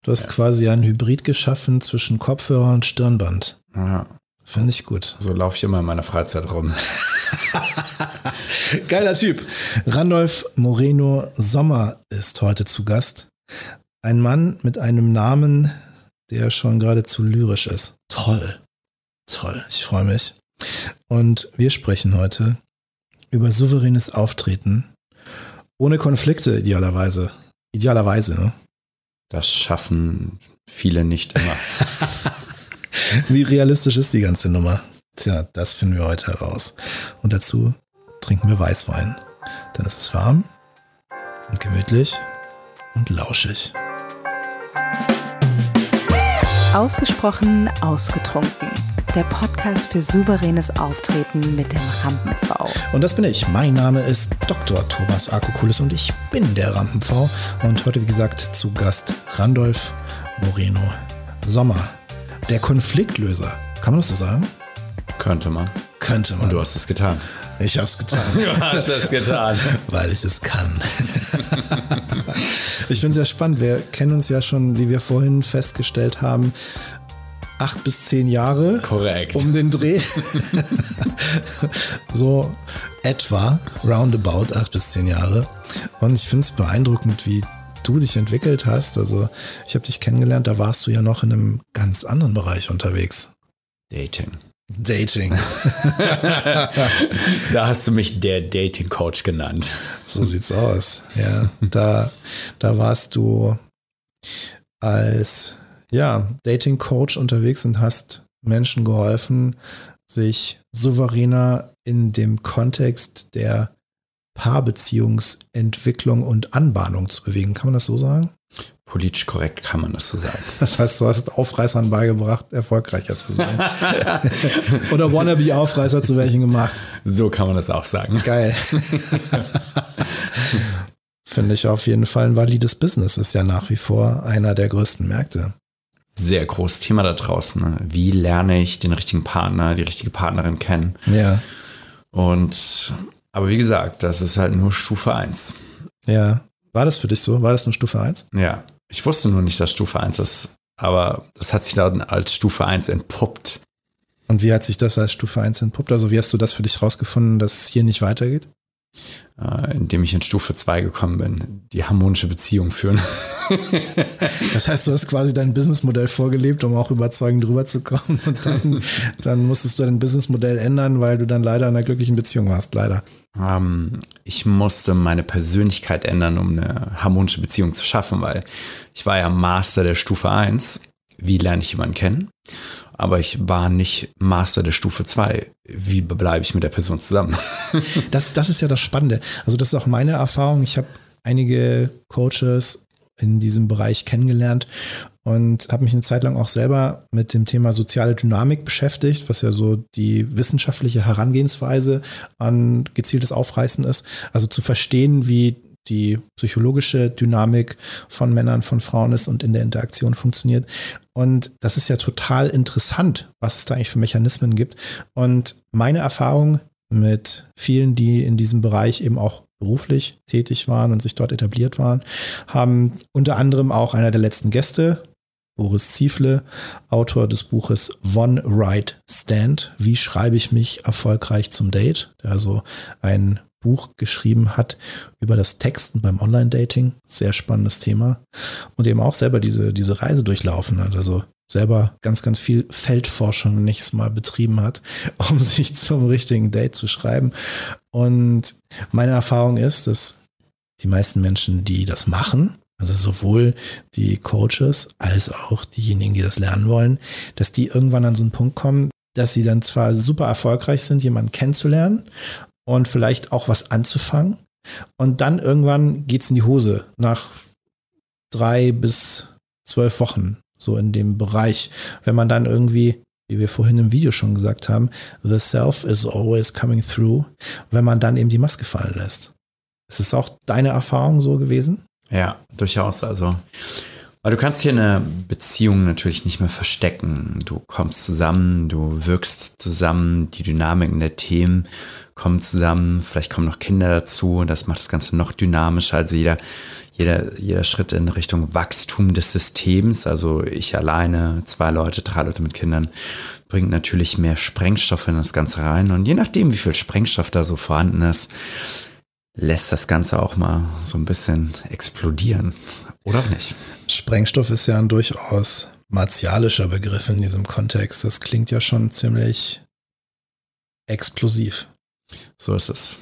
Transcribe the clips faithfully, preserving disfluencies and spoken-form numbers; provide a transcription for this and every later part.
Du hast ja. quasi ein Hybrid geschaffen zwischen Kopfhörer und Stirnband. Ja. Finde ich gut. So laufe ich immer in meiner Freizeit rum. Geiler Typ. Randolph Moreno Sommer ist heute zu Gast. Ein Mann mit einem Namen, der schon geradezu lyrisch ist. Toll. Toll. Ich freue mich. Und wir sprechen heute über souveränes Auftreten. Ohne Konflikte idealerweise. Idealerweise, ne? Das schaffen viele nicht immer. Wie realistisch ist die ganze Nummer? Tja, das finden wir heute heraus. Und dazu trinken wir Weißwein. Dann ist es warm und gemütlich und lauschig. Ausgesprochen ausgetrunken. Der Podcast für souveränes Auftreten mit dem Rampen-V. Und das bin ich. Mein Name ist Doktor Thomas Akokulis und ich bin der Rampen-V. Und heute, wie gesagt, zu Gast Randolph Moreno Sommer. Der Konfliktlöser. Kann man das so sagen? Könnte man. Könnte man. Und du hast es getan. Ich habe es getan. Du hast es getan. Weil ich es kann. Ich finde es ja spannend. Wir kennen uns ja schon, wie wir vorhin festgestellt haben, acht bis zehn Jahre. Korrekt. Um den Dreh. So etwa, roundabout acht bis zehn Jahre. Und ich finde es beeindruckend, wie du dich entwickelt hast. Also ich habe dich kennengelernt, da warst du ja noch in einem ganz anderen Bereich unterwegs. Dating. Dating. Da hast du mich der Dating-Coach genannt. So sieht's aus. Ja, da, da warst du als ja, Dating-Coach unterwegs und hast Menschen geholfen, sich souveräner in dem Kontext der Paarbeziehungsentwicklung und Anbahnung zu bewegen. Kann man das so sagen? Politisch korrekt kann man das so sagen. Das heißt, du hast Aufreißern beigebracht, erfolgreicher zu sein. Oder Wannabe-Aufreißer zu welchen gemacht. So kann man das auch sagen. Geil. Finde ich auf jeden Fall ein valides Business. Ist ja nach wie vor einer der größten Märkte. Sehr großes Thema da draußen. Ne? Wie lerne ich den richtigen Partner, die richtige Partnerin kennen? Ja. Und, aber wie gesagt, das ist halt nur Stufe eins. Ja. War das für dich so? War das nur Stufe eins? Ja. Ich wusste nur nicht, dass Stufe eins ist, aber das hat sich dann als Stufe eins entpuppt. Und wie hat sich das als Stufe eins entpuppt? Also wie hast du das für dich rausgefunden, dass es hier nicht weitergeht? Äh, indem ich in Stufe zwei gekommen bin, die harmonische Beziehung führen. Das heißt, du hast quasi dein Businessmodell vorgelebt, um auch überzeugend drüber zu kommen. Und dann, dann musstest du dein Businessmodell ändern, weil du dann leider in einer glücklichen Beziehung warst. Leider. Ähm, ich musste meine Persönlichkeit ändern, um eine harmonische Beziehung zu schaffen, weil ich war ja Master der Stufe eins. Wie lerne ich jemanden kennen? Aber ich war nicht Master der Stufe zwei. Wie bleibe ich mit der Person zusammen? Das, das ist ja das Spannende. Also das ist auch meine Erfahrung. Ich habe einige Coaches in diesem Bereich kennengelernt und habe mich eine Zeit lang auch selber mit dem Thema soziale Dynamik beschäftigt, was ja so die wissenschaftliche Herangehensweise an gezieltes Aufreißen ist. Also zu verstehen, wie die psychologische Dynamik von Männern, von Frauen ist und in der Interaktion funktioniert. Und das ist ja total interessant, was es da eigentlich für Mechanismen gibt. Und meine Erfahrung mit vielen, die in diesem Bereich eben auch beruflich tätig waren und sich dort etabliert waren, haben unter anderem auch einer der letzten Gäste, Boris Ziefle, Autor des Buches One Right Stand. Wie schreibe ich mich erfolgreich zum Date? Der also ein Buch geschrieben hat über das Texten beim Online-Dating. Sehr spannendes Thema. Und eben auch selber diese, diese Reise durchlaufen hat. Also selber ganz, ganz viel Feldforschung nächstes Mal betrieben hat, um sich zum richtigen Date zu schreiben. Und meine Erfahrung ist, dass die meisten Menschen, die das machen, also sowohl die Coaches als auch diejenigen, die das lernen wollen, dass die irgendwann an so einen Punkt kommen, dass sie dann zwar super erfolgreich sind, jemanden kennenzulernen und vielleicht auch was anzufangen. Und dann irgendwann geht's in die Hose nach drei bis zwölf Wochen, so in dem Bereich. Wenn man dann irgendwie, wie wir vorhin im Video schon gesagt haben, the self is always coming through, wenn man dann eben die Maske fallen lässt. Ist es auch deine Erfahrung so gewesen? Ja, durchaus. Also Weil du kannst hier eine Beziehung natürlich nicht mehr verstecken. Du kommst zusammen, du wirkst zusammen, die Dynamiken der Themen kommen zusammen, vielleicht kommen noch Kinder dazu und das macht das Ganze noch dynamischer. Also jeder, jeder, jeder Schritt in Richtung Wachstum des Systems, also ich alleine, zwei Leute, drei Leute mit Kindern, bringt natürlich mehr Sprengstoff in das Ganze rein. Und je nachdem, wie viel Sprengstoff da so vorhanden ist, lässt das Ganze auch mal so ein bisschen explodieren. Oder auch nicht. Sprengstoff ist ja ein durchaus martialischer Begriff in diesem Kontext. Das klingt ja schon ziemlich explosiv. So ist es.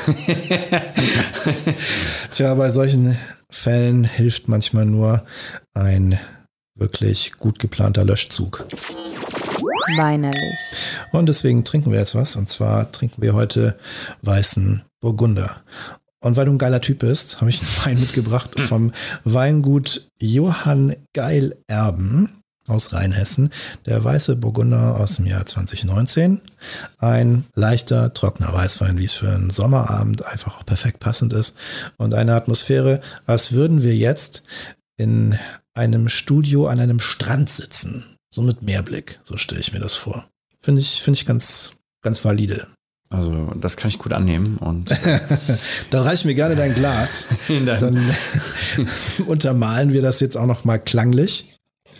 Tja, bei solchen Fällen hilft manchmal nur ein wirklich gut geplanter Löschzug. Weinerlich. Und deswegen trinken wir jetzt was. Und zwar trinken wir heute weißen Burgunder. Und weil du ein geiler Typ bist, habe ich einen Wein mitgebracht vom Weingut Johann Geil Erben aus Rheinhessen. Der weiße Burgunder aus dem Jahr zwanzig neunzehn. Ein leichter, trockener Weißwein, wie es für einen Sommerabend einfach auch perfekt passend ist. Und eine Atmosphäre, als würden wir jetzt in einem Studio an einem Strand sitzen. So mit Meerblick, so stelle ich mir das vor. Finde ich, finde ich ganz, ganz valide. Also das kann ich gut annehmen. Und dann reich mir gerne dein Glas. Dann untermalen wir das jetzt auch noch mal klanglich.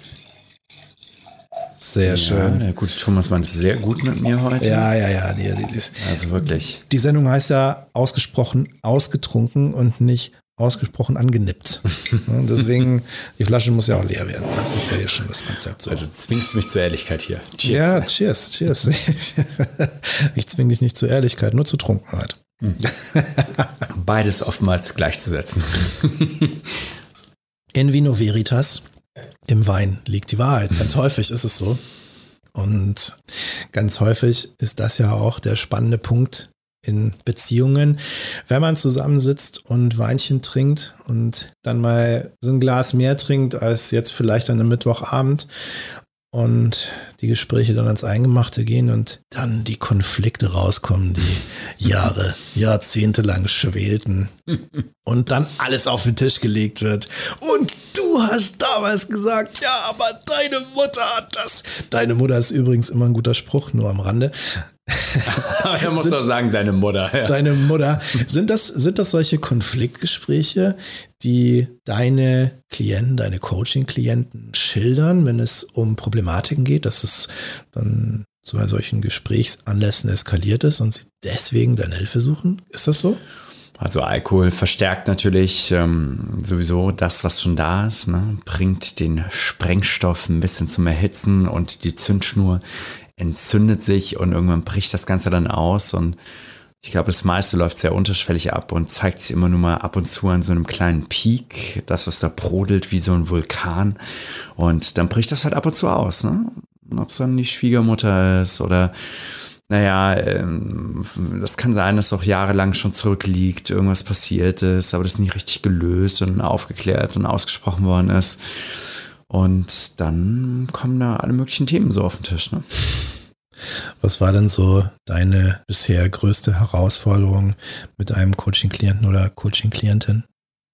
Sehr ja, schön. Der gute Thomas meint es sehr gut mit mir heute. Ja, ja, ja. Die, die, die, also wirklich. Die Sendung heißt ja ausgesprochen ausgetrunken und nicht ausgesprochen angenippt. Und deswegen, die Flasche muss ja auch leer werden. Das ist ja hier schon das Konzept. So. Also du zwingst mich zur Ehrlichkeit hier. Cheers. Ja, cheers, cheers. Ich zwinge dich nicht zur Ehrlichkeit, nur zur Trunkenheit. Beides oftmals gleichzusetzen. In vino veritas, im Wein liegt die Wahrheit. Ganz häufig ist es so. Und ganz häufig ist das ja auch der spannende Punkt in Beziehungen, wenn man zusammensitzt und Weinchen trinkt und dann mal so ein Glas mehr trinkt als jetzt vielleicht an einem Mittwochabend und die Gespräche dann ans Eingemachte gehen und dann die Konflikte rauskommen, die Jahre, Jahrzehnte lang schwelten und dann alles auf den Tisch gelegt wird. Und du hast damals gesagt, ja, aber deine Mutter hat das. Deine Mutter ist übrigens immer ein guter Spruch, nur am Rande. Aber er muss doch sagen, deine Mutter. Ja. Deine Mutter. Sind das, sind das solche Konfliktgespräche, die deine Klienten, deine Coaching-Klienten schildern, wenn es um Problematiken geht, dass es dann zu solchen Gesprächsanlässen eskaliert ist und sie deswegen deine Hilfe suchen? Ist das so? Also Alkohol verstärkt natürlich ähm, sowieso das, was schon da ist, ne? Bringt den Sprengstoff ein bisschen zum Erhitzen und die Zündschnur entzündet sich und irgendwann bricht das Ganze dann aus und ich glaube, das meiste läuft sehr unterschwellig ab und zeigt sich immer nur mal ab und zu an so einem kleinen Peak, das, was da brodelt wie so ein Vulkan und dann bricht das halt ab und zu aus, ne? Ob es dann die Schwiegermutter ist oder naja, ähm, das kann sein, dass auch jahrelang schon zurückliegt, irgendwas passiert ist, aber das nicht richtig gelöst und aufgeklärt und ausgesprochen worden ist. Und dann kommen da alle möglichen Themen so auf den Tisch, ne? Was war denn so deine bisher größte Herausforderung mit einem Coaching-Klienten oder Coaching-Klientin?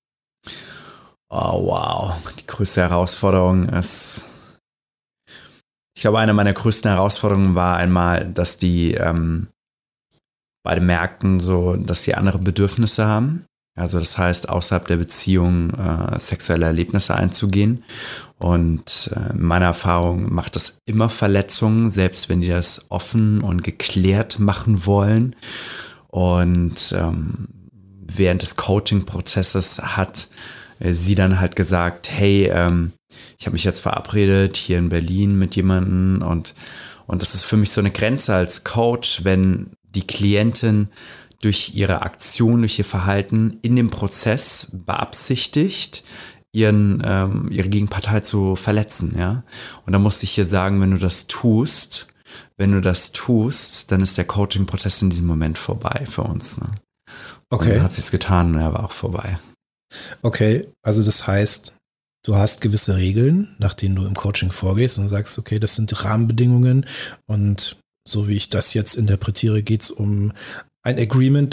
Oh, wow. Die größte Herausforderung ist, ich glaube, eine meiner größten Herausforderungen war einmal, dass die ähm, beide merkten, so, dass sie andere Bedürfnisse haben. Also das heißt, außerhalb der Beziehung äh, sexuelle Erlebnisse einzugehen. Und äh, in meiner Erfahrung macht das immer Verletzungen, selbst wenn die das offen und geklärt machen wollen. Und ähm, während des Coaching-Prozesses hat äh, sie dann halt gesagt, hey, ähm, ich habe mich jetzt verabredet hier in Berlin mit jemandem und, und das ist für mich so eine Grenze als Coach, wenn die Klientin durch ihre Aktion, durch ihr Verhalten in dem Prozess beabsichtigt, ihren, ähm, ihre Gegenpartei zu verletzen, ja. Und da musste ich hier sagen, wenn du das tust, wenn du das tust, dann ist der Coaching-Prozess in diesem Moment vorbei für uns. Ne? Okay. Und dann hat sie es getan und er war auch vorbei. Okay, also das heißt, du hast gewisse Regeln, nach denen du im Coaching vorgehst und sagst, okay, das sind Rahmenbedingungen und so wie ich das jetzt interpretiere, geht es um ein Agreement, das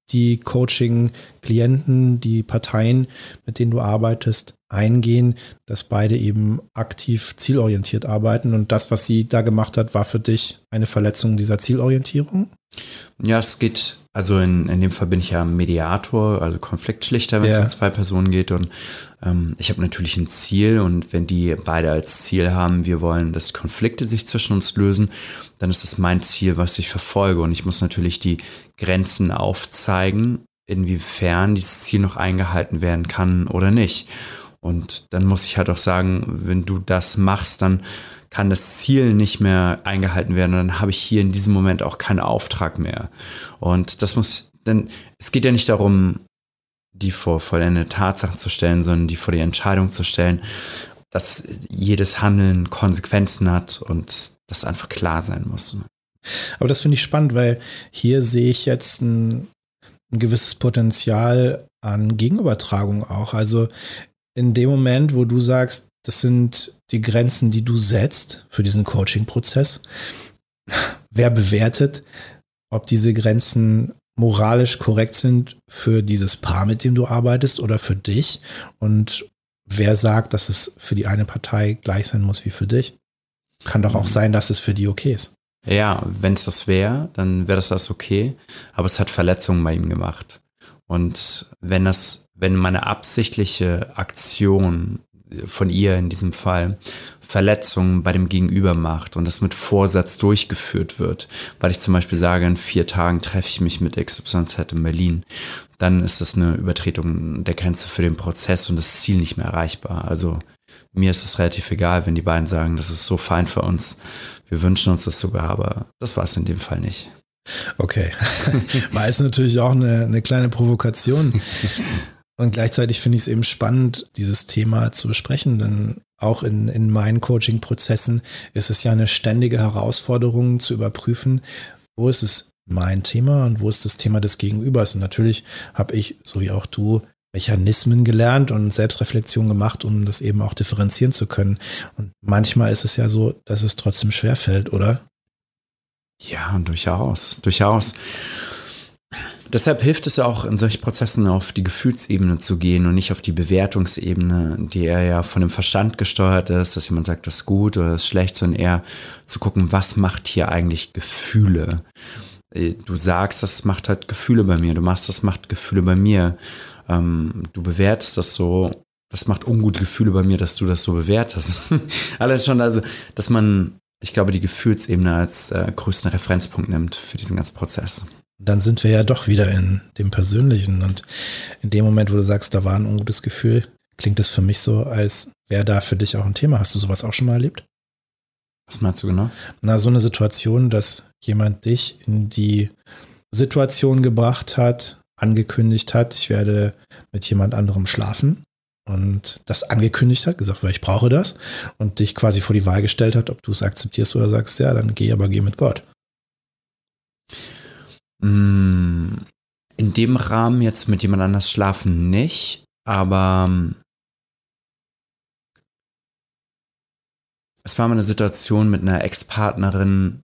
die Coaching-Klienten, die Parteien, mit denen du arbeitest, eingehen, dass beide eben aktiv zielorientiert arbeiten und das, was sie da gemacht hat, war für dich eine Verletzung dieser Zielorientierung? Ja, es geht, also in, in dem Fall bin ich ja Mediator, also Konfliktschlichter, wenn es Ja. um zwei Personen geht und ähm, ich habe natürlich ein Ziel und wenn die beide als Ziel haben, wir wollen, dass Konflikte sich zwischen uns lösen, dann ist es mein Ziel, was ich verfolge und ich muss natürlich die Grenzen aufzeigen, inwiefern dieses Ziel noch eingehalten werden kann oder nicht. Und dann muss ich halt auch sagen, wenn du das machst, dann kann das Ziel nicht mehr eingehalten werden und dann habe ich hier in diesem Moment auch keinen Auftrag mehr. Und das muss, denn es geht ja nicht darum, die vor vollendete Tatsachen zu stellen, sondern die vor die Entscheidung zu stellen, dass jedes Handeln Konsequenzen hat und das einfach klar sein muss. Aber das finde ich spannend, weil hier sehe ich jetzt ein, ein gewisses Potenzial an Gegenübertragung auch. Also in dem Moment, wo du sagst, das sind die Grenzen, die du setzt für diesen Coaching-Prozess, wer bewertet, ob diese Grenzen moralisch korrekt sind für dieses Paar, mit dem du arbeitest oder für dich und wer sagt, dass es für die eine Partei gleich sein muss wie für dich? Kann doch auch sein, dass es für die okay ist. Ja, wenn es das wäre, dann wäre das das okay, aber es hat Verletzungen bei ihm gemacht. Und wenn das, wenn meine absichtliche Aktion von ihr in diesem Fall Verletzungen bei dem Gegenüber macht und das mit Vorsatz durchgeführt wird, weil ich zum Beispiel sage, in vier Tagen treffe ich mich mit X Y Z in Berlin, dann ist das eine Übertretung der Grenze für den Prozess und das Ziel nicht mehr erreichbar. Also mir ist es relativ egal, wenn die beiden sagen, das ist so fein für uns, wir wünschen uns das sogar, aber das war es in dem Fall nicht. Okay, war es natürlich auch eine, eine kleine Provokation. Und gleichzeitig finde ich es eben spannend, dieses Thema zu besprechen, denn auch in, in meinen Coaching-Prozessen ist es ja eine ständige Herausforderung zu überprüfen, wo ist es mein Thema und wo ist das Thema des Gegenübers. Und natürlich habe ich, so wie auch du, Mechanismen gelernt und Selbstreflexion gemacht, um das eben auch differenzieren zu können. Und manchmal ist es ja so, dass es trotzdem schwerfällt, oder? Ja, durchaus, durchaus. Deshalb hilft es auch in solchen Prozessen auf die Gefühlsebene zu gehen und nicht auf die Bewertungsebene, die eher ja von dem Verstand gesteuert ist, dass jemand sagt, das ist gut oder das ist schlecht, sondern eher zu gucken, was macht hier eigentlich Gefühle. Du sagst, das macht halt Gefühle bei mir, du machst, das macht Gefühle bei mir. Du bewertest das so, das macht ungute Gefühle bei mir, dass du das so bewertest. Allein schon, also, dass man, ich glaube, die Gefühlsebene als äh, größten Referenzpunkt nimmt für diesen ganzen Prozess. Dann sind wir ja doch wieder in dem Persönlichen und in dem Moment, wo du sagst, da war ein ungutes Gefühl, klingt es für mich so, als wäre da für dich auch ein Thema. Hast du sowas auch schon mal erlebt? Was meinst du genau? Na, so eine Situation, dass jemand dich in die Situation gebracht hat, angekündigt hat, ich werde mit jemand anderem schlafen und das angekündigt hat, gesagt, weil ich brauche das und dich quasi vor die Wahl gestellt hat, ob du es akzeptierst oder sagst, ja, dann geh, aber geh mit Gott. In dem Rahmen jetzt mit jemand anders schlafen nicht, aber es war mal eine Situation mit einer Ex-Partnerin.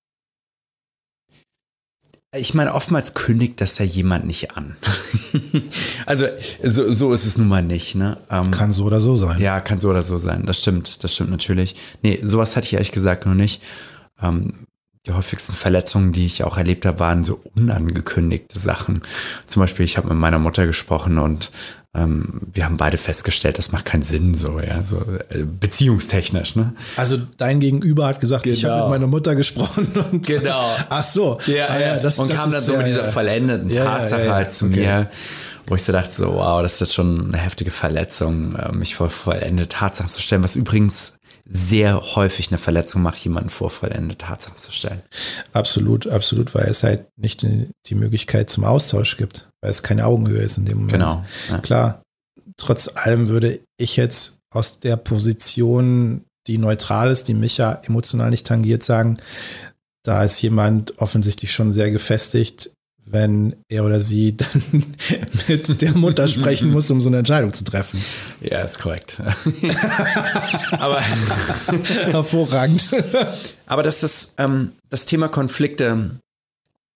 Ich meine, oftmals kündigt das ja jemand nicht an. Also so, so ist es nun mal nicht. Ne? Ähm, kann so oder so sein. Ja, kann so oder so sein. Das stimmt, das stimmt natürlich. Nee, sowas hatte ich ehrlich gesagt noch nicht. Ähm, Die häufigsten Verletzungen, die ich auch erlebt habe, waren so unangekündigte Sachen. Zum Beispiel, ich habe mit meiner Mutter gesprochen und ähm, wir haben beide festgestellt, das macht keinen Sinn, so, ja, so äh, beziehungstechnisch, ne? Also dein Gegenüber hat gesagt, Genau. ich habe mit meiner Mutter gesprochen und Genau. ach so. Ja, ah, ja, das, und das kam dann ist, so ja, mit dieser ja. vollendeten Ja, ja, Tatsache ja, ja. halt zu Okay. mir, wo ich so dachte, so, wow, das ist jetzt schon eine heftige Verletzung, äh, mich vor vollendete Tatsachen zu stellen, was übrigens sehr häufig eine Verletzung macht, jemanden vor vollendete Tatsachen zu stellen. Absolut, absolut, weil es halt nicht die, die Möglichkeit zum Austausch gibt, weil es keine Augenhöhe ist in dem Moment. Genau. Ja. Klar, trotz allem würde ich jetzt aus der Position, die neutral ist, die mich ja emotional nicht tangiert, sagen, da ist jemand offensichtlich schon sehr gefestigt, wenn er oder sie dann mit der Mutter sprechen muss, um so eine Entscheidung zu treffen. Ja, ist korrekt. Aber hervorragend. Aber dass das, ähm, das Thema Konflikte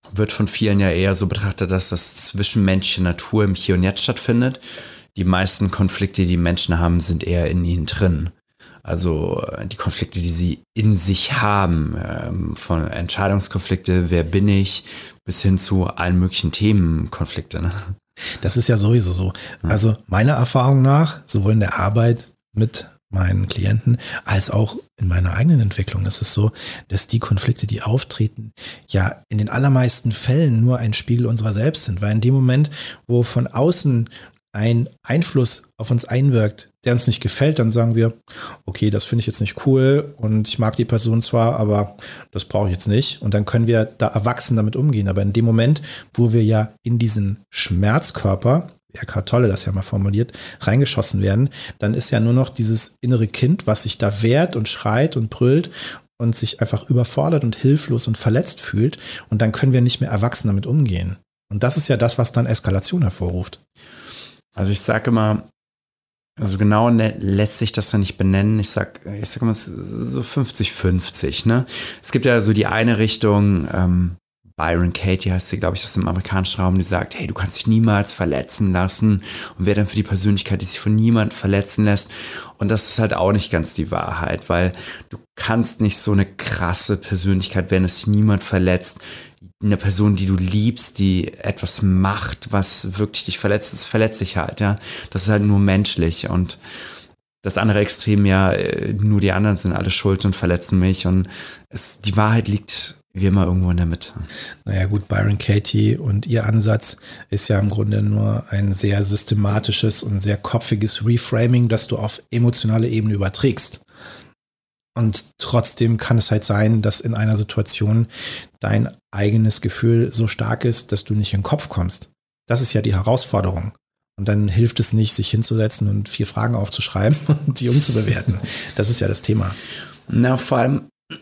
wird von vielen ja eher so betrachtet, dass das zwischenmenschliche Natur im Hier und Jetzt stattfindet. Die meisten Konflikte, die Menschen haben, sind eher in ihnen drin. Also die Konflikte, die sie in sich haben, von Entscheidungskonflikte, wer bin ich, bis hin zu allen möglichen Themenkonflikte. Ne? Das ist ja sowieso so. Also meiner Erfahrung nach, sowohl in der Arbeit mit meinen Klienten, als auch in meiner eigenen Entwicklung, ist es so, dass die Konflikte, die auftreten, ja in den allermeisten Fällen nur ein Spiegel unserer selbst sind. Weil in dem Moment, wo von außen ein Einfluss auf uns einwirkt, der uns nicht gefällt, dann sagen wir, okay, das finde ich jetzt nicht cool und ich mag die Person zwar, aber das brauche ich jetzt nicht. Und dann können wir da erwachsen damit umgehen. Aber in dem Moment, wo wir ja in diesen Schmerzkörper, wie Eckhart Tolle das ja mal formuliert, reingeschossen werden, dann ist ja nur noch dieses innere Kind, was sich da wehrt und schreit und brüllt und sich einfach überfordert und hilflos und verletzt fühlt. Und dann können wir nicht mehr erwachsen damit umgehen. Und das ist ja das, was dann Eskalation hervorruft. Also ich sage immer, also genau ne, lässt sich das ja nicht benennen. Ich sag, ich sag immer so fünfzig fünfzig, ne? Es gibt ja so die eine Richtung, ähm, Byron Katie heißt sie, glaube ich, aus dem amerikanischen Raum, die sagt, hey, du kannst dich niemals verletzen lassen und wer dann für die Persönlichkeit, die sich von niemandem verletzen lässt. Und das ist halt auch nicht ganz die Wahrheit, weil du kannst nicht so eine krasse Persönlichkeit werden, dass sich niemand verletzt. Eine Person, die du liebst, die etwas macht, was wirklich dich verletzt, das verletzt dich halt, ja. Das ist halt nur menschlich und das andere Extrem ja, nur die anderen sind alle schuld und verletzen mich und es, die Wahrheit liegt wie immer irgendwo in der Mitte. Naja gut, Byron Katie und ihr Ansatz ist ja im Grunde nur ein sehr systematisches und sehr kopfiges Reframing, das du auf emotionale Ebene überträgst. Und trotzdem kann es halt sein, dass in einer Situation dein eigenes Gefühl so stark ist, dass du nicht in den Kopf kommst. Das ist ja die Herausforderung. Und dann hilft es nicht, sich hinzusetzen und vier Fragen aufzuschreiben und die umzubewerten. Das ist ja das Thema. Na, vor allem,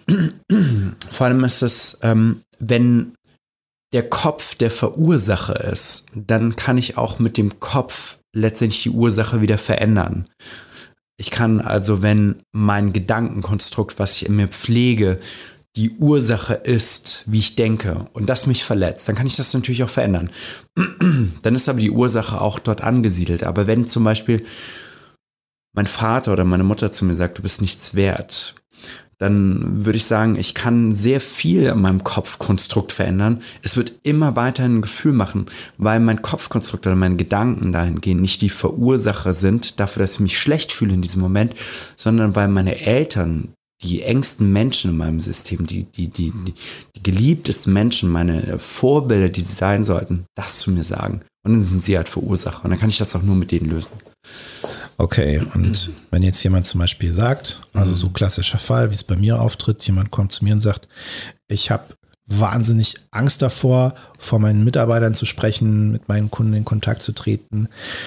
vor allem ist es, ähm, wenn der Kopf der Verursacher ist, dann kann ich auch mit dem Kopf letztendlich die Ursache wieder verändern. Ich kann also, wenn mein Gedankenkonstrukt, was ich in mir pflege, die Ursache ist, wie ich denke und das mich verletzt, dann kann ich das natürlich auch verändern. Dann ist aber die Ursache auch dort angesiedelt. Aber wenn zum Beispiel mein Vater oder meine Mutter zu mir sagt, du bist nichts wert, dann würde ich sagen, ich kann sehr viel an meinem Kopfkonstrukt verändern. Es wird immer weiterhin ein Gefühl machen, weil mein Kopfkonstrukt oder meine Gedanken dahingehend nicht die Verursacher sind dafür, dass ich mich schlecht fühle in diesem Moment, sondern weil meine Eltern, die engsten Menschen in meinem System, die, die, die, die, die geliebtesten Menschen, meine Vorbilder, die sie sein sollten, das zu mir sagen. Und dann sind sie halt Verursacher. Und dann kann ich das auch nur mit denen lösen. Okay, und wenn jetzt jemand zum Beispiel sagt, also so klassischer Fall, wie es bei mir auftritt, jemand kommt zu mir und sagt, ich habe wahnsinnig Angst davor, vor meinen Mitarbeitern zu sprechen, mit meinen Kunden in Kontakt zu treten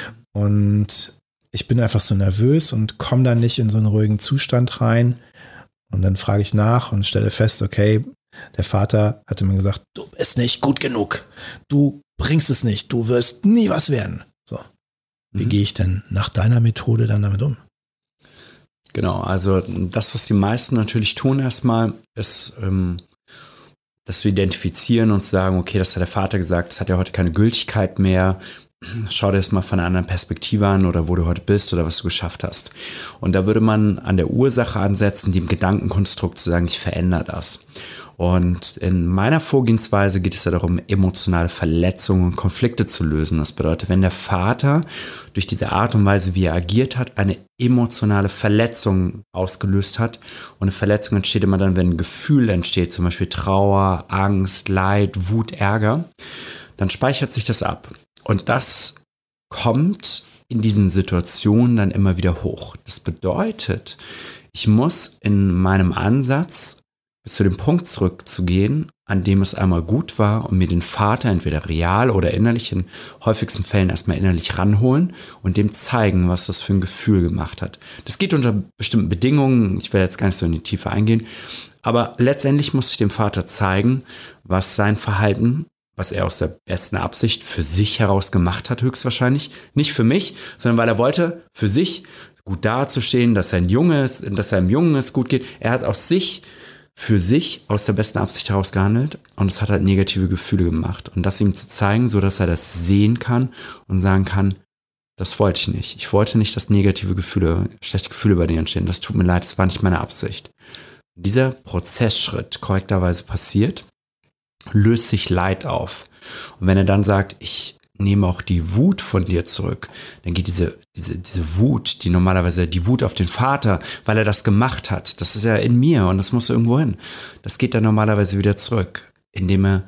und ich bin einfach so nervös und komme da nicht in so einen ruhigen Zustand rein und dann frage ich nach und stelle fest, okay, der Vater hatte mir gesagt, du bist nicht gut genug, du bringst es nicht, du wirst nie was werden. So. Wie gehe ich denn nach deiner Methode dann damit um? Genau, also das, was die meisten natürlich tun erstmal, ist, ähm, das zu identifizieren und zu sagen, okay, das hat der Vater gesagt, das hat ja heute keine Gültigkeit mehr. Schau dir das mal von einer anderen Perspektive an oder wo du heute bist oder was du geschafft hast. Und da würde man an der Ursache ansetzen, dem Gedankenkonstrukt zu sagen, ich verändere das. Und in meiner Vorgehensweise geht es ja darum, emotionale Verletzungen und Konflikte zu lösen. Das bedeutet, wenn der Vater durch diese Art und Weise, wie er agiert hat, eine emotionale Verletzung ausgelöst hat. Und eine Verletzung entsteht immer dann, wenn ein Gefühl entsteht, zum Beispiel Trauer, Angst, Leid, Wut, Ärger, dann speichert sich das ab. Und das kommt in diesen Situationen dann immer wieder hoch. Das bedeutet, ich muss in meinem Ansatz bis zu dem Punkt zurückzugehen, an dem es einmal gut war und mir den Vater entweder real oder innerlich, in häufigsten Fällen erstmal innerlich ranholen und dem zeigen, was das für ein Gefühl gemacht hat. Das geht unter bestimmten Bedingungen, ich werde jetzt gar nicht so in die Tiefe eingehen, aber letztendlich muss ich dem Vater zeigen, was sein Verhalten, was er aus der besten Absicht für sich heraus gemacht hat, höchstwahrscheinlich. Nicht für mich, sondern weil er wollte, für sich gut dazustehen, dass sein Junge ist, dass seinem Jungen es gut geht. Er hat aus sich für sich aus der besten Absicht heraus gehandelt und es hat halt negative Gefühle gemacht. Und das ihm zu zeigen, so dass er das sehen kann und sagen kann, das wollte ich nicht. Ich wollte nicht, dass negative Gefühle, schlechte Gefühle bei dir entstehen. Das tut mir leid, das war nicht meine Absicht. Dieser Prozessschritt korrekterweise passiert, löst sich Leid auf. Und wenn er dann sagt, ich nehme auch die Wut von dir zurück, dann geht diese, diese, diese Wut, die normalerweise die Wut auf den Vater, weil er das gemacht hat, das ist ja in mir und das muss irgendwo hin. Das geht dann normalerweise wieder zurück, indem er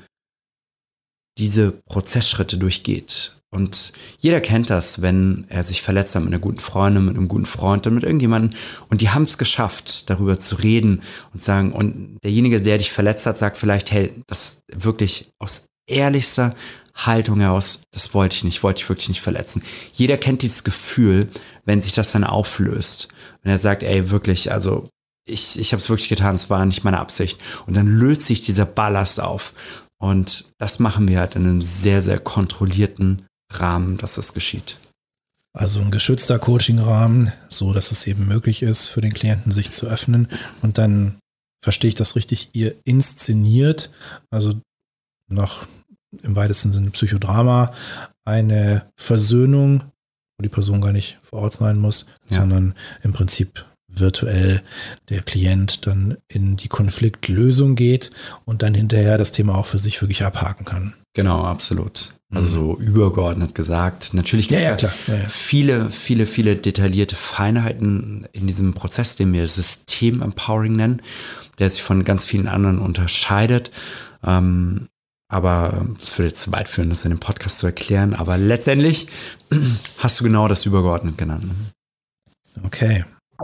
diese Prozessschritte durchgeht. Und jeder kennt das, wenn er sich verletzt hat mit einer guten Freundin, mit einem guten Freund, dann mit irgendjemandem und die haben es geschafft, darüber zu reden und sagen, und derjenige, der dich verletzt hat, sagt vielleicht, hey, das wirklich aus ehrlichster Haltung heraus, das wollte ich nicht, wollte ich wirklich nicht verletzen. Jeder kennt dieses Gefühl, wenn sich das dann auflöst. Wenn er sagt, ey, wirklich, also ich, ich habe es wirklich getan, es war nicht meine Absicht. Und dann löst sich dieser Ballast auf. Und das machen wir halt in einem sehr, sehr kontrollierten Rahmen, dass das geschieht. Also ein geschützter Coaching-Rahmen, so dass es eben möglich ist, für den Klienten sich zu öffnen. Und dann verstehe ich das richtig, ihr inszeniert, also nach im weitesten Sinne Psychodrama, eine Versöhnung, wo die Person gar nicht vor Ort sein muss, ja. sondern im Prinzip virtuell der Klient dann in die Konfliktlösung geht und dann hinterher das Thema auch für sich wirklich abhaken kann. Genau, absolut. Also so übergeordnet gesagt. Natürlich gibt es ja, ja, klar. Ja, ja. viele, viele, viele detaillierte Feinheiten in diesem Prozess, den wir System-Empowering nennen, der sich von ganz vielen anderen unterscheidet. Ähm, aber das würde jetzt zu weit führen, das in dem Podcast zu erklären. Aber letztendlich hast du genau das übergeordnet genannt. Okay.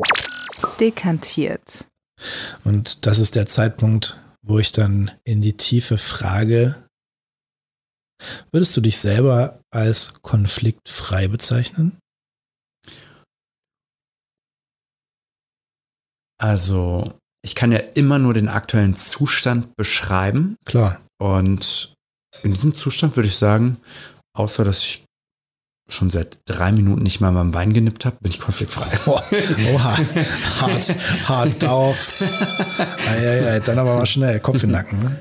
Dekantiert. Und das ist der Zeitpunkt, wo ich dann in die Tiefe frage, würdest du dich selber als konfliktfrei bezeichnen? Also, ich kann ja immer nur den aktuellen Zustand beschreiben. Klar. Und in diesem Zustand würde ich sagen, außer dass ich schon seit drei Minuten nicht mal beim Wein genippt habe, bin ich konfliktfrei. Oha, hart, hart drauf. Ei, ei, ei, dann aber mal schnell, Kopf in den Nacken.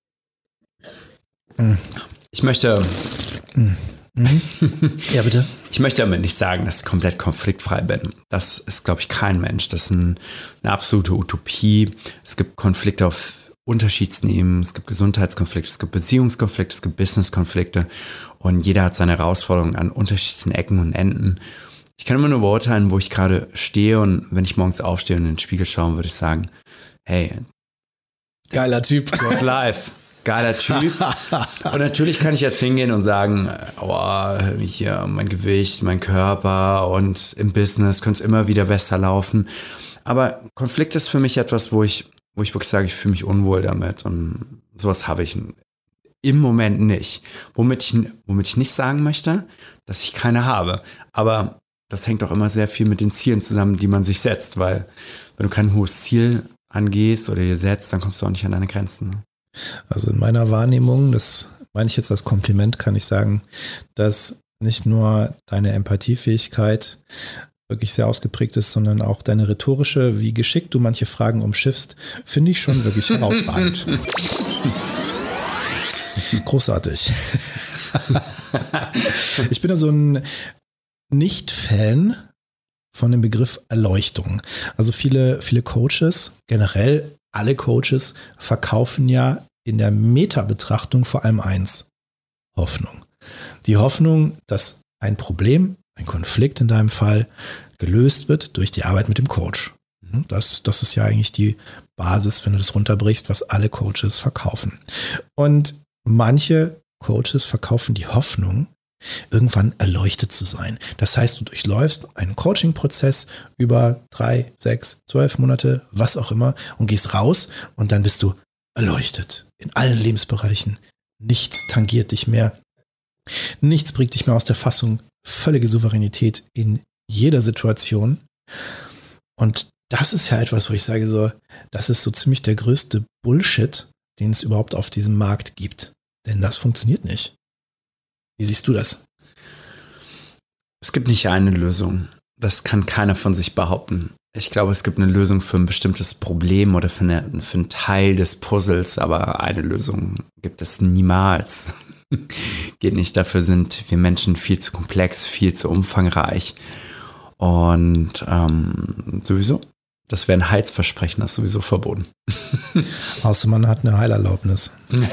Mhm. Ich möchte... Mhm. Ja, bitte. Ich möchte damit nicht sagen, dass ich komplett konfliktfrei bin. Das ist, glaube ich, kein Mensch. Das ist ein, eine absolute Utopie. Es gibt Konflikte auf unterschiedlichsten Ebenen. Es gibt Gesundheitskonflikte, es gibt Beziehungskonflikte, es gibt Businesskonflikte. Und jeder hat seine Herausforderungen an unterschiedlichsten Ecken und Enden. Ich kann immer nur beurteilen, wo ich gerade stehe. Und wenn ich morgens aufstehe und in den Spiegel schaue, würde ich sagen, hey, geiler Typ. Good life. Geiler Typ. Und natürlich kann ich jetzt hingehen und sagen, oh, hier mein Gewicht, mein Körper und im Business könnte es immer wieder besser laufen. Aber Konflikt ist für mich etwas, wo ich, wo ich wirklich sage, ich fühle mich unwohl damit. Und sowas habe ich im Moment nicht. Womit ich, womit ich nicht sagen möchte, dass ich keine habe. Aber das hängt auch immer sehr viel mit den Zielen zusammen, die man sich setzt. Weil wenn du kein hohes Ziel angehst oder dir setzt, dann kommst du auch nicht an deine Grenzen. Also in meiner Wahrnehmung, das meine ich jetzt als Kompliment, kann ich sagen, dass nicht nur deine Empathiefähigkeit wirklich sehr ausgeprägt ist, sondern auch deine rhetorische, wie geschickt du manche Fragen umschiffst, finde ich schon wirklich herausragend. Großartig. Ich bin da so ein Nicht-Fan von dem Begriff Erleuchtung. Also viele, viele Coaches, generell alle Coaches verkaufen ja in der Meta-Betrachtung vor allem eins: Hoffnung. Die Hoffnung, dass ein Problem, ein Konflikt in deinem Fall, gelöst wird durch die Arbeit mit dem Coach. Das, das ist ja eigentlich die Basis, wenn du das runterbrichst, was alle Coaches verkaufen. Und manche Coaches verkaufen die Hoffnung, irgendwann erleuchtet zu sein. Das heißt, du durchläufst einen Coaching-Prozess über drei, sechs, zwölf Monate, was auch immer, und gehst raus und dann bist du erleuchtet in allen Lebensbereichen. Nichts tangiert dich mehr. Nichts bringt dich mehr aus der Fassung. Völlige Souveränität in jeder Situation. Und das ist ja etwas, wo ich sage so, das ist so ziemlich der größte Bullshit, den es überhaupt auf diesem Markt gibt. Denn das funktioniert nicht. Wie siehst du das? Es gibt nicht eine Lösung. Das kann keiner von sich behaupten. Ich glaube, es gibt eine Lösung für ein bestimmtes Problem oder für, eine, für einen Teil des Puzzles, aber eine Lösung gibt es niemals. Geht nicht, dafür sind wir Menschen viel zu komplex, viel zu umfangreich. Und ähm, sowieso, das wäre ein Heilsversprechen, das ist sowieso verboten. Außer man hat eine Heilerlaubnis.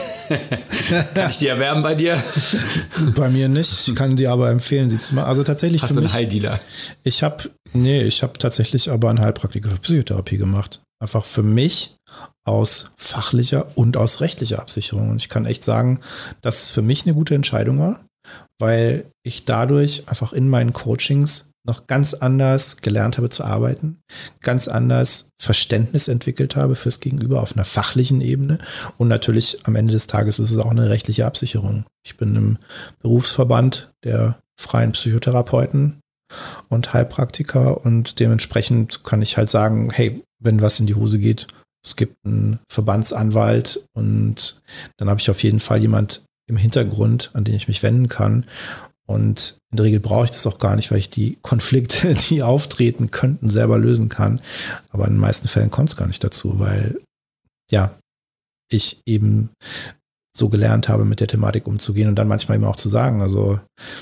Kann ich die erwerben bei dir? Bei mir nicht. Ich kann dir aber empfehlen, sie zu machen. Also tatsächlich Hast für du einen mich. Heildealer? Ich habe, nee, ich habe tatsächlich aber einen Heilpraktiker für Psychotherapie gemacht. Einfach für mich aus fachlicher und aus rechtlicher Absicherung. Und ich kann echt sagen, dass es für mich eine gute Entscheidung war, weil ich dadurch einfach in meinen Coachings noch ganz anders gelernt habe zu arbeiten, ganz anders Verständnis entwickelt habe fürs Gegenüber auf einer fachlichen Ebene und natürlich am Ende des Tages ist es auch eine rechtliche Absicherung. Ich bin im Berufsverband der freien Psychotherapeuten und Heilpraktiker und dementsprechend kann ich halt sagen, hey, wenn was in die Hose geht, es gibt einen Verbandsanwalt und dann habe ich auf jeden Fall jemand im Hintergrund, an den ich mich wenden kann. Und in der Regel brauche ich das auch gar nicht, weil ich die Konflikte, die auftreten könnten, selber lösen kann. Aber in den meisten Fällen kommt es gar nicht dazu, weil ja, ich eben so gelernt habe, mit der Thematik umzugehen und dann manchmal eben auch zu sagen. Also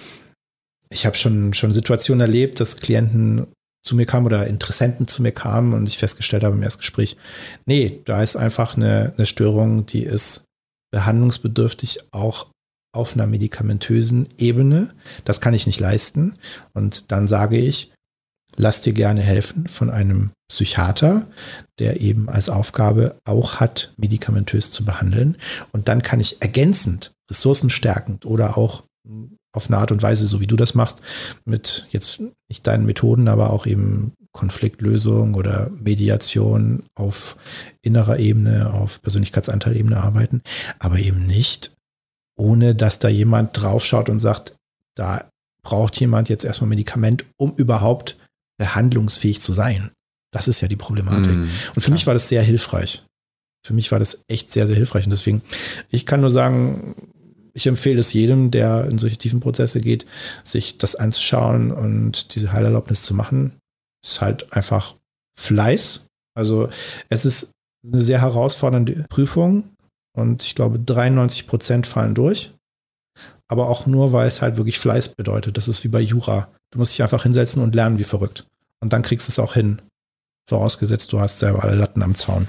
ich habe schon, schon Situationen erlebt, dass Klienten zu mir kamen oder Interessenten zu mir kamen und ich festgestellt habe im Erstgespräch, nee, da ist einfach eine, eine Störung, die ist behandlungsbedürftig, auch auf einer medikamentösen Ebene. Das kann ich nicht leisten. Und dann sage ich, lass dir gerne helfen von einem Psychiater, der eben als Aufgabe auch hat, medikamentös zu behandeln. Und dann kann ich ergänzend, ressourcenstärkend oder auch auf eine Art und Weise, so wie du das machst, mit jetzt nicht deinen Methoden, aber auch eben Konfliktlösung oder Mediation auf innerer Ebene, auf Persönlichkeitsanteilebene arbeiten, aber eben nicht, ohne dass da jemand draufschaut und sagt, da braucht jemand jetzt erstmal Medikament, um überhaupt behandlungsfähig zu sein. Das ist ja die Problematik. Mm, und für klar. mich war das sehr hilfreich. Für mich war das echt sehr, sehr hilfreich. Und deswegen, ich kann nur sagen, ich empfehle es jedem, der in solche tiefen Prozesse geht, sich das anzuschauen und diese Heilerlaubnis zu machen. Es ist halt einfach Fleiß. Also es ist eine sehr herausfordernde Prüfung und ich glaube dreiundneunzig Prozent fallen durch. Aber auch nur, weil es halt wirklich Fleiß bedeutet. Das ist wie bei Jura. Du musst dich einfach hinsetzen und lernen wie verrückt. Und dann kriegst du es auch hin. Vorausgesetzt, du hast selber alle Latten am Zaun.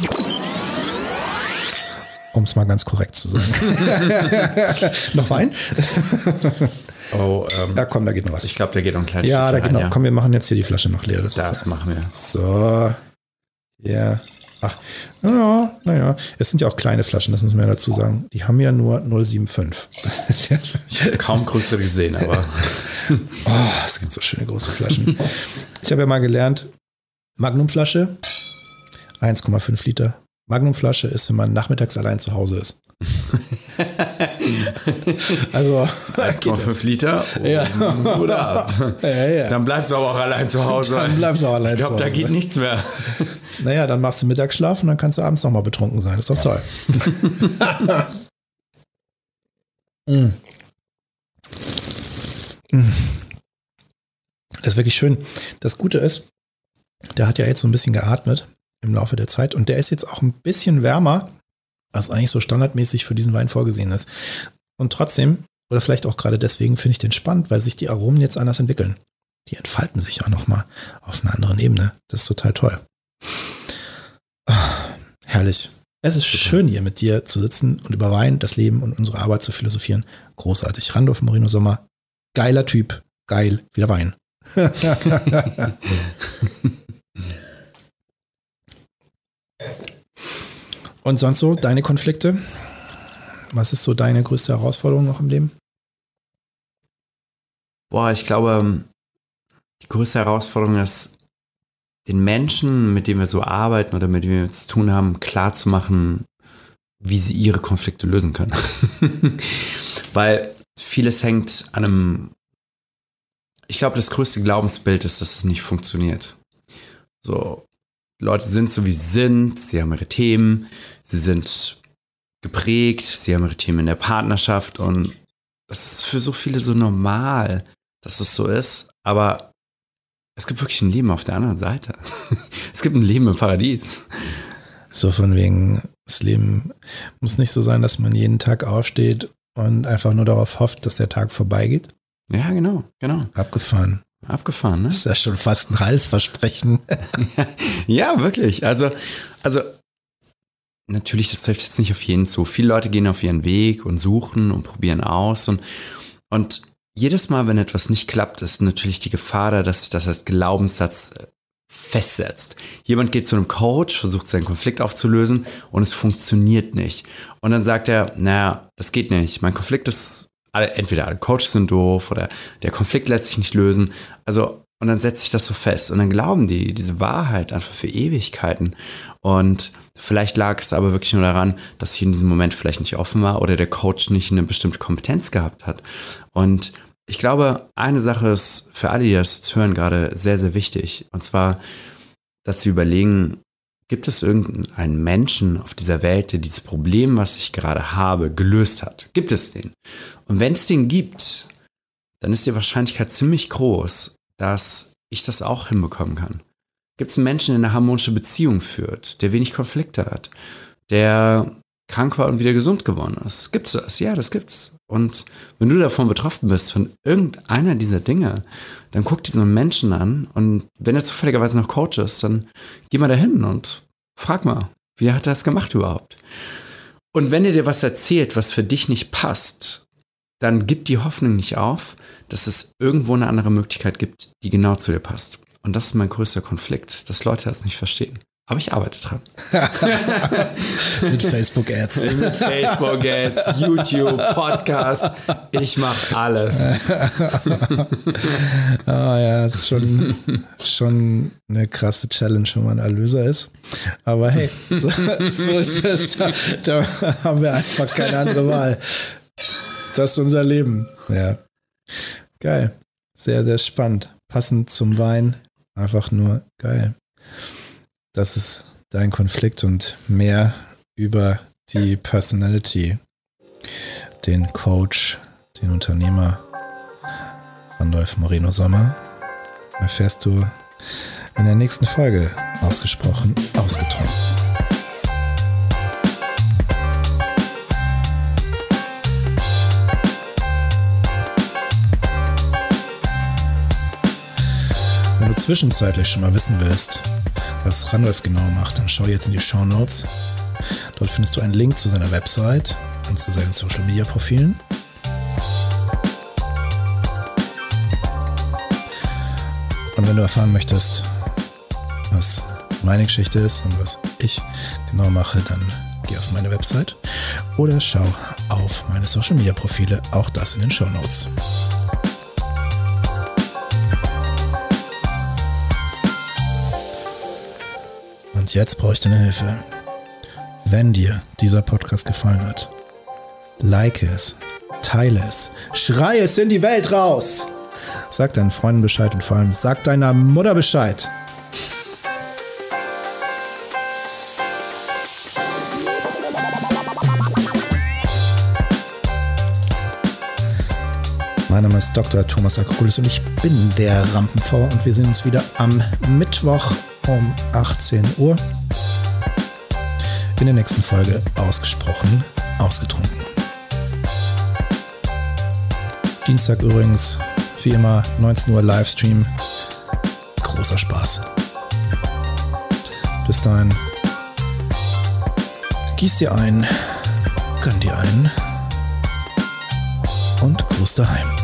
Um es mal ganz korrekt zu sagen. Noch Wein? Oh, ähm, ja, komm, da geht noch was. Ich glaube, da geht noch ein kleines Ja, da Stückchen geht noch. rein, ja. Komm, wir machen jetzt hier die Flasche noch leer. Das, Das ist, machen wir. So. Ja. Ach, naja, naja. Es sind ja auch kleine Flaschen, das muss man ja dazu sagen. Die haben ja nur null Komma fünfundsiebzig. Ich habe kaum größere gesehen, aber. Oh, es gibt so schöne große Flaschen. Ich habe ja mal gelernt, Magnumflasche, eins Komma fünf Liter. Magnumflasche ist, wenn man nachmittags allein zu Hause ist. Also eins Komma fünf Liter ja. oder ab. Ja, ja. Dann bleibst du aber auch allein zu Hause. Dann bleibst du auch allein ich glaube, da geht nichts mehr. Naja, dann machst du Mittagsschlaf und dann kannst du abends nochmal betrunken sein. Das ist doch toll. mm. Das ist wirklich schön. Das Gute ist, der hat ja jetzt so ein bisschen geatmet im Laufe der Zeit und der ist jetzt auch ein bisschen wärmer, was eigentlich so standardmäßig für diesen Wein vorgesehen ist. Und trotzdem, oder vielleicht auch gerade deswegen, finde ich den spannend, weil sich die Aromen jetzt anders entwickeln. Die entfalten sich auch nochmal auf einer anderen Ebene. Das ist total toll. Oh, herrlich. Es ist schön, hier mit dir zu sitzen und über Wein, das Leben und unsere Arbeit zu philosophieren. Großartig. Randolph Moreno Sommer, geiler Typ, geil, wieder Wein. Und sonst so, deine Konflikte? Was ist so deine größte Herausforderung noch im Leben? Boah, ich glaube, die größte Herausforderung ist, den Menschen, mit denen wir so arbeiten oder mit denen wir zu tun haben, klarzumachen, wie sie ihre Konflikte lösen können. Weil vieles hängt an einem, ich glaube, das größte Glaubensbild ist, dass es nicht funktioniert. So, Leute sind so, wie sie sind, sie haben ihre Themen, sie sind geprägt, sie haben ihre Themen in der Partnerschaft und das ist für so viele so normal, dass es so ist, aber es gibt wirklich ein Leben auf der anderen Seite. Es gibt ein Leben im Paradies. So von wegen, das Leben muss nicht so sein, dass man jeden Tag aufsteht und einfach nur darauf hofft, dass der Tag vorbeigeht. Ja, genau, genau. Abgefahren. Abgefahren, ne? Das ist ja schon fast ein Halsversprechen. ja, ja, wirklich. Also, also natürlich, das trifft jetzt nicht auf jeden zu. Viele Leute gehen auf ihren Weg und suchen und probieren aus. Und, und jedes Mal, wenn etwas nicht klappt, ist natürlich die Gefahr da, dass sich das als Glaubenssatz festsetzt. Jemand geht zu einem Coach, versucht seinen Konflikt aufzulösen und es funktioniert nicht. Und dann sagt er, naja, das geht nicht. Mein Konflikt ist, entweder alle Coaches sind doof oder der Konflikt lässt sich nicht lösen. Also, und dann setzt sich das so fest. Und dann glauben die diese Wahrheit einfach für Ewigkeiten. Und vielleicht lag es aber wirklich nur daran, dass ich in diesem Moment vielleicht nicht offen war oder der Coach nicht eine bestimmte Kompetenz gehabt hat. Und ich glaube, eine Sache ist für alle, die das hören, gerade sehr, sehr wichtig. Und zwar, dass sie überlegen, gibt es irgendeinen Menschen auf dieser Welt, der dieses Problem, was ich gerade habe, gelöst hat? Gibt es den? Und wenn es den gibt, dann ist die Wahrscheinlichkeit ziemlich groß, dass ich das auch hinbekommen kann. Gibt es einen Menschen, der eine harmonische Beziehung führt, der wenig Konflikte hat, der krank war und wieder gesund geworden ist? Gibt's das? Ja, das gibt's. Und wenn du davon betroffen bist, von irgendeiner dieser Dinge, dann guck dir so einen Menschen an und wenn er zufälligerweise noch Coach ist, dann geh mal dahin und frag mal, wie hat er das gemacht überhaupt? Und wenn er dir was erzählt, was für dich nicht passt, dann gib die Hoffnung nicht auf, dass es irgendwo eine andere Möglichkeit gibt, die genau zu dir passt. Und das ist mein größter Konflikt, dass Leute das nicht verstehen. Aber ich arbeite dran. Mit Facebook-Ads. Mit Facebook-Ads, YouTube, Podcast. Ich mache alles. Ah ja, ist schon, schon eine krasse Challenge, wenn man Erlöser ist. Aber hey, so, so ist es. Da, da haben wir einfach keine andere Wahl. Das ist unser Leben. Ja. Geil. Sehr, sehr spannend. Passend zum Wein. Einfach nur geil. Das ist dein Konflikt und mehr über die Personality, den Coach, den Unternehmer Randolph Moreno Sommer erfährst du in der nächsten Folge ausgesprochen, ausgetrunken. Wenn du zwischenzeitlich schon mal wissen willst, was Randolph genau macht, dann schau jetzt in die Shownotes. Dort findest du einen Link zu seiner Website und zu seinen Social Media Profilen. Und wenn du erfahren möchtest, was meine Geschichte ist und was ich genau mache, dann geh auf meine Website oder schau auf meine Social Media Profile, auch das in den Shownotes. Und jetzt brauche ich deine Hilfe. Wenn dir dieser Podcast gefallen hat, like es, teile es, schrei es in die Welt raus. Sag deinen Freunden Bescheid und vor allem sag deiner Mutter Bescheid. Mein Name ist Doktor Thomas Akrokoulis und ich bin der Rampen-V und wir sehen uns wieder am Mittwoch um achtzehn Uhr in der nächsten Folge Ausgesprochen Ausgetrunken. Dienstag übrigens, wie immer, neunzehn Uhr Livestream. Großer Spaß. Bis dahin. Gieß dir ein, gönn dir einen und Gruß daheim.